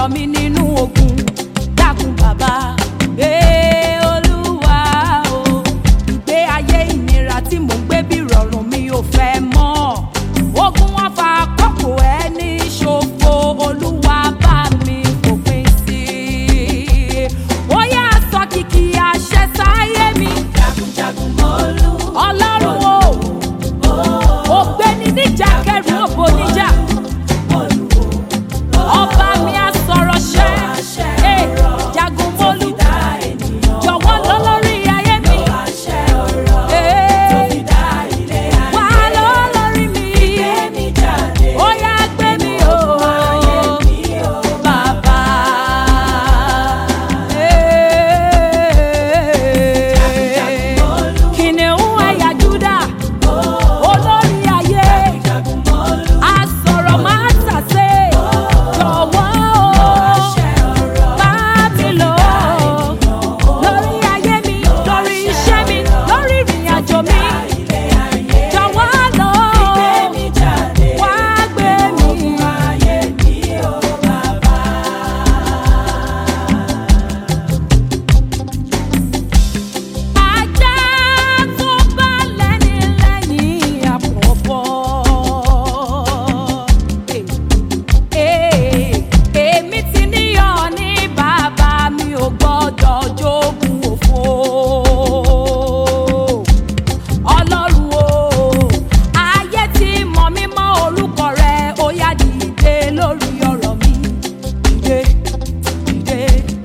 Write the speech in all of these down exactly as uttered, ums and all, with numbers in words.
mi nínú ogun dákun bàbá. Ee Olúwa o, ìgbé ayé ìnira tí mò ń gbé bí rọrùn mi ò fẹ́ mọ́. Ogun wọn fa àkókò ẹni ṣòfò, Olúwa bá mi fòpin sí i. Ó yá sọ kìkì àṣẹ sáyé mi. Jagunjagun mọ́lú. Ọlọ́run o, ògbéni níjà kẹrù òbò níjà. Ọba mi á sọ̀rọ̀ ṣẹ́. Jagun mọ́lú. Jọ̀wọ́ lọ lórí ayé mi. Wà lọ lórí mi. Ó yá gbé mi o, bàbá. Kìnìún ẹ̀yà Júdà, olórí ayé, asọ̀rọ̀ máa tàsé. Jọ̀wọ́ o, bá mi lò ó lórí ayé mi, lórí iṣẹ́ mi, lórí ìrìn àjò mi. Jọ̀wọ́ lọ wá gbé mi. Ajá tó bá lẹ́ni lẹ́yìn àpọ̀pọ̀. Èmi ti níyọ̀ ní bàbá mi ò gbọ́dọ̀ jogún òfo. Ọlọ́run o, ayé ti mọ̀ mí mọ́ orúkọ rẹ̀, ó yá dìde lórí ọ̀rọ̀ mi. Dìde, dìde.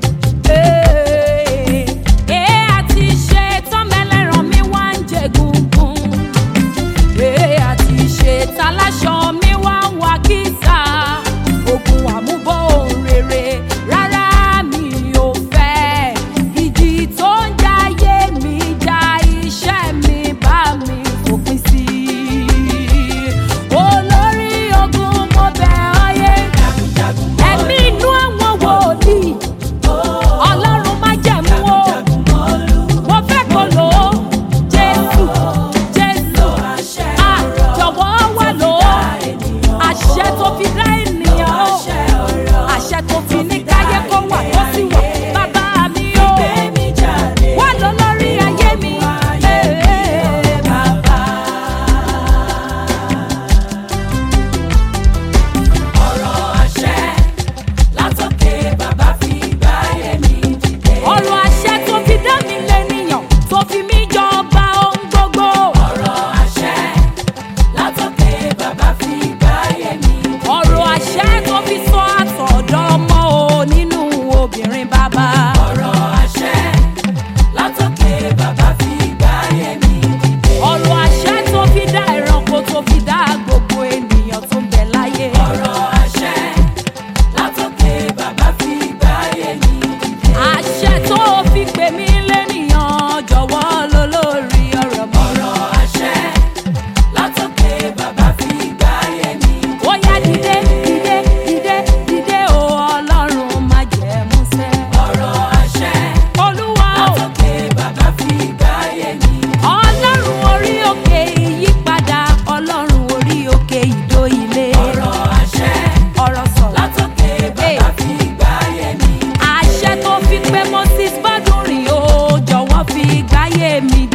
Ee àti ṣe tán mẹ́lẹ́ràn mi wá ń jẹ gungun. Ee àti ṣe taláṣọ mi wá ń wá kísà. Ogun àmúbọ̀ ohun rere rárá mi ò fẹ́. Ìjì tó ń jayé mi ja iṣẹ́ mi bá mi fòpin sí i. Olórí ogun mo bẹ̀ ọ́ yé. Ẹ̀mí inú àwọn wòlíì, Ọlọ́run má jẹ̀mú o. Mo fẹ́ kó lò ó. Jésù, Jésù, ah, jọ̀wọ́ wá lò ó. Àṣẹ tó fi dá ènìyàn o. Àṣẹ tó fi ní káyé kó wà tó sì wà. Bàbá mi o, wá lọ lórí ayé mi. Ee, bàbá. Ọ̀rọ̀ àṣẹ látòkè bàbá fi gbáyé mi dìde. Ọ̀rọ̀ àṣẹ tó fi dá mi lẹ́nìyàn, tó fi mí jọba ohun gbogbo. Ọ̀rọ̀ àṣẹ látòkè bàbá fi gbáyé mi dìde. Ọ̀rọ̀ àṣẹ tó fi sọ àtọ̀dọ́ ọmọ o nínú obìnrin bàbá. Ọ̀rọ̀ àṣẹ látòkè bàbá fi gbáyé mi dìde. Ọ̀rọ̀ àṣẹ tó fi dá ẹranko, tó fi dá gbogbo ènìyàn tó ń bẹ láyé. Ọ̀rọ̀ àṣẹ látòkè bàbá fi gbáyé mi dìde. Àṣẹ tó fi pè mí lẹ́nìyàn, jọ̀wọ́ lọ lórí ọ̀rọ̀ mi. Ọ̀rọ̀ àṣẹ látòkè bàbá fi gbáyé mi dìde. Ó yá dìde, dìde, dìde, dìde o, Ọlọ́run má jẹ́ músẹ́. Ọ̀rọ̀ àṣẹ Olúwa o, látòkè bàbá fi gbáyé mi dìde. Ọlọ́run orí òkè ìyípadà, Ọlọ́run orí òkè ìdó ilé. Ọ̀rọ̀ àṣẹ Ọ̀rọ̀ sọ̀rọ̀. látòkè bàbá fi gbáyé mi dìde. Àṣẹ tó fi pé Moses bọ́dún rìn o, jọ̀wọ́ fi gbáyé mi